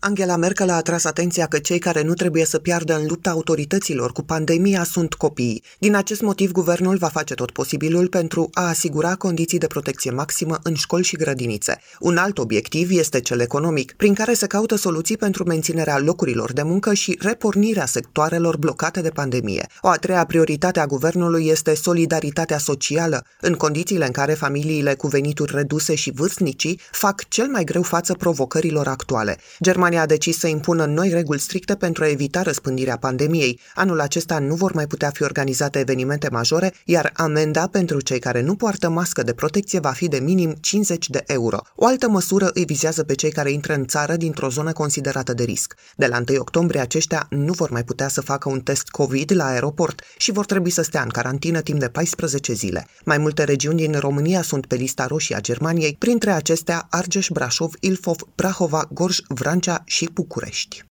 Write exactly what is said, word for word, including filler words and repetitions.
Angela Merkel a atras atenția că cei care nu trebuie să piardă în lupta autorităților cu pandemia sunt copiii. Din acest motiv, guvernul va face tot posibilul pentru a asigura condiții de protecție maximă în școli și grădinițe. Un alt obiectiv este cel economic, prin care se caută soluții pentru menținerea locurilor de muncă și repornirea sectoarelor blocate de pandemie. O a treia prioritate a guvernului este solidaritatea socială, în condițiile în care familiile cu venituri reduse și vârstnicii fac cel mai greu față provocărilor actuale. Germania a decis să impună noi reguli stricte pentru a evita răspândirea pandemiei. Anul acesta nu vor mai putea fi organizate evenimente majore, iar amenda pentru cei care nu poartă mască de protecție va fi de minim cincizeci de euro. O altă măsură îi vizează pe cei care intră în țară dintr-o zonă considerată de risc. De la întâi octombrie aceștia nu vor mai putea să facă un test COVID la aeroport și vor trebui să stea în carantină timp de paisprezece zile. Mai multe regiuni din România sunt pe lista roșie a Germaniei, printre acestea Argeș, Brașov, Ilfov, Prahova, Gorj, Vrancea și București.